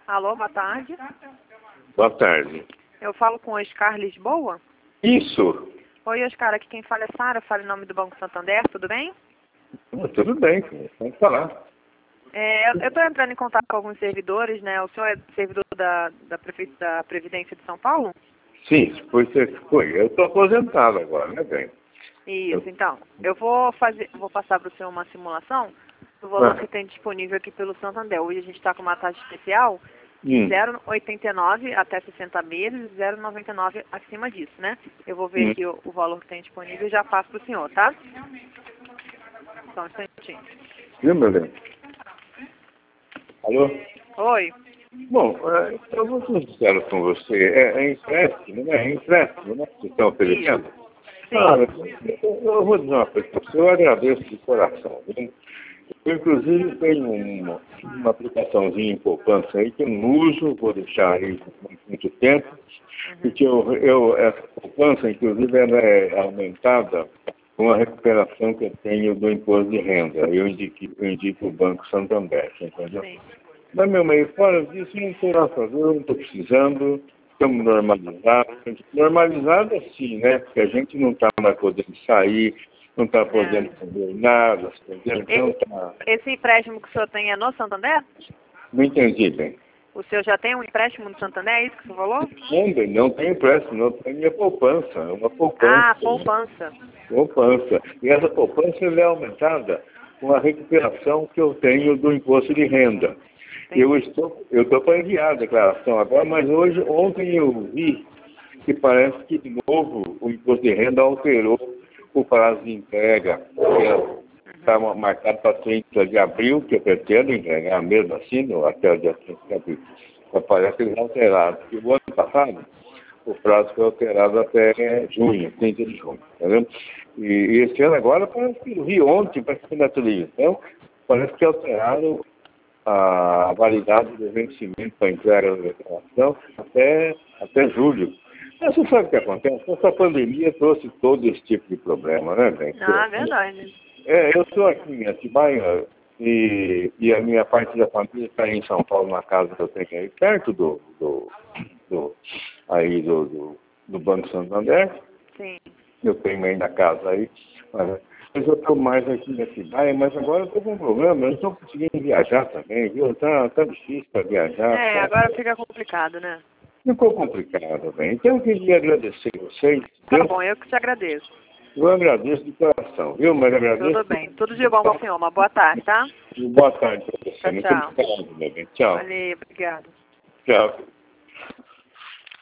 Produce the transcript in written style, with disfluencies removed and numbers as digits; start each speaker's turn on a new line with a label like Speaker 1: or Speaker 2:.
Speaker 1: Alô, boa tarde.
Speaker 2: Boa tarde.
Speaker 1: Eu falo com o Oscar Lisboa?
Speaker 2: Isso.
Speaker 1: Oi, Oscar, aqui quem fala é Sara, falo em nome do Banco Santander, tudo bem?
Speaker 2: Tudo bem, vamos falar.
Speaker 1: Eu estou entrando em contato com alguns servidores, né? O senhor é servidor da Previdência de São Paulo?
Speaker 2: Sim, foi. Eu estou aposentado agora, né, bem?
Speaker 1: Isso, então. Eu vou passar para o senhor uma simulação do valor que tem disponível aqui pelo Santander. Hoje a gente está com uma taxa especial de 0,89 até 60 meses e 0,99 acima disso, né? Eu vou ver aqui o valor que tem disponível e já passo para o senhor, tá? Só um instantinho.
Speaker 2: Viu, meu bem? Alô?
Speaker 1: Oi.
Speaker 2: Bom, eu vou ser sincero com você. É empréstimo, né? É empréstimo, né? Que estão oferecendo. Cara, eu vou dizer uma coisa para você. Eu agradeço de coração, viu? Eu, inclusive, tenho uma aplicaçãozinha em poupança aí que eu não uso, vou deixar aí por muito tempo, porque essa poupança, inclusive, ela é aumentada com a recuperação que eu tenho do imposto de renda. Eu indico o Banco Santander, entendeu?
Speaker 1: Sim.
Speaker 2: Mas, meu meio, fora disso, não tem nada a fazer, eu não estou precisando, estamos normalizados. Normalizado assim, né? Porque a gente não está mais podendo sair, não está podendo fazer nada, entendeu? Então,
Speaker 1: Esse empréstimo que o senhor tem é no Santander?
Speaker 2: não entendi bem.
Speaker 1: O senhor já tem um empréstimo no Santander, é isso que o senhor falou?
Speaker 2: Não tem empréstimo, não tem minha poupança, é uma poupança.
Speaker 1: Ah, poupança.
Speaker 2: Poupança. E essa poupança ela é aumentada com a recuperação que eu tenho do imposto de renda. Eu estou para enviar a declaração agora, mas ontem eu vi que parece que de novo o imposto de renda alterou o prazo de entrega. Está marcado para 30 de abril, que eu pretendo entregar mesmo assim, até o dia 30 de abril. Mas parece que eles alteraram. E o ano passado, o prazo foi alterado até junho, 30 de junho. Tá vendo? E esse ano agora, parece que eu vi ontem, parece que na televisão, parece que alteraram a validade do vencimento para entrega da declaração até julho. Mas você sabe o que acontece? Essa pandemia trouxe todo esse tipo de problema, né, bem?
Speaker 1: Ah, verdade.
Speaker 2: Eu estou aqui em Atibaia e a minha parte da família está em São Paulo, na casa que eu tenho aí, perto do Banco Santander.
Speaker 1: Sim.
Speaker 2: Eu tenho ainda casa aí. Mas eu estou mais aqui em Atibaia, mas agora eu estou com um problema, eu não estou conseguindo viajar também, viu? Tá difícil para viajar.
Speaker 1: Agora fica complicado, né?
Speaker 2: Ficou complicado, bem. Então eu queria agradecer vocês.
Speaker 1: Tá bom, eu que te agradeço.
Speaker 2: Eu agradeço de coração, viu? Mas agradeço.
Speaker 1: Tudo bem. Tudo de bom para o senhor. Uma boa tarde, tá?
Speaker 2: Boa tarde para você.
Speaker 1: Tchau, tchau.
Speaker 2: Muito obrigado, meu bem. Tchau.
Speaker 1: Valeu, obrigada.
Speaker 2: Tchau.